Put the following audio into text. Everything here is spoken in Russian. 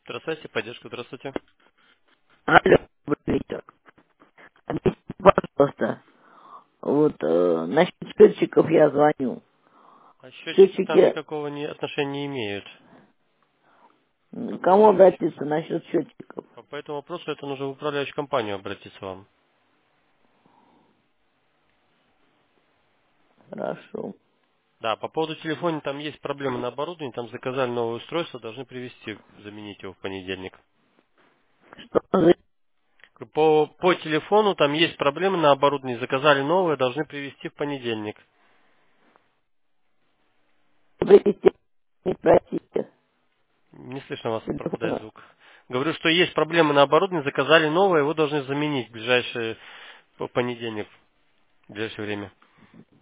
Здравствуйте, поддержка, здравствуйте. Алло, добрый вечер. Объясните, пожалуйста, вот насчет счетчиков я звоню. А счетчики там Счетчики, никакого отношения не имеют. кому Управляющий. обратиться насчет счетчиков? По этому вопросу это нужно в управляющую компанию обратиться вам. Хорошо. Да, по поводу телефона там есть проблемы на оборудовании, там заказали новое устройство, должны привезти, заменить его в понедельник. Что за По телефону там есть проблемы на оборудовании, заказали новое, должны привезти в понедельник. привести, не просите Не слышно вас, пропадает телефона? звук. Говорю, что есть проблемы на оборудовании, заказали новое, его должны заменить в ближайший в понедельник, в ближайшее время.